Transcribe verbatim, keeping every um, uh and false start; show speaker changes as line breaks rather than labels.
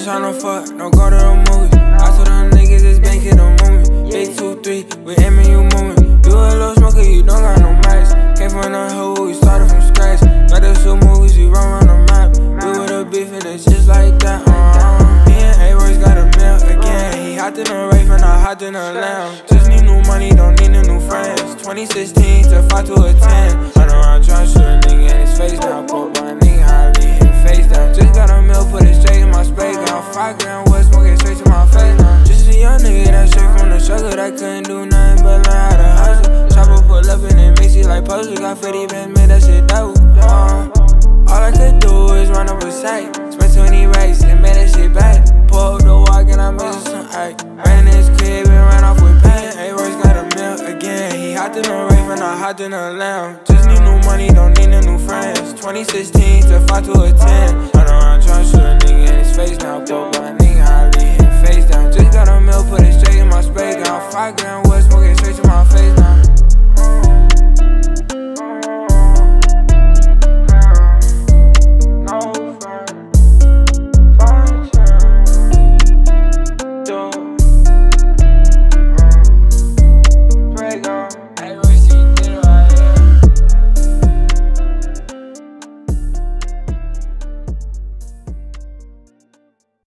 just tryna fuck, no go to the movies. I told them niggas it's been kid the movement. Big two, three, we aiming, you moving. You a little smoker, you don't got no mics. Came from the hood, we started from scratch. Got the two movies, we run around the map. We would've beef and it's just like that. Uh-huh. Me and A-Royce got a meal again. He hopped in the Wraith and I hopped in the lounge. Just need new money, don't need no new friends. twenty sixteen to five to a ten. I know I'm tryna shoot a nigga in his face now. Put my nigga, I leave him face down. Just got a meal, put it straight in my spray gun. Five grand wood, smoking straight to my face now. Just a young nigga that straight from the struggle that couldn't do nothing but learn how to hustle. Chopper pull up and it makes it like puzzle. Got fifty bands, made that shit double. Uh, all I could do is run up a sack. Spent twenty racks and made that shit back. Pull up the walk and I missed some ice. Ran in his crib and ran off with pain. A-Royce got a meal again. He hopped in the Wraith and I hopped in the lounge. Just need new money, don't need no new friends. twenty sixteen to five to a ten. I know I'm tryna shoot a nigga in his face now. Put my nigga, I leave him face down. Just got a meal, put it straight in my spray gun. Five grand wood, smoking straight to my face now.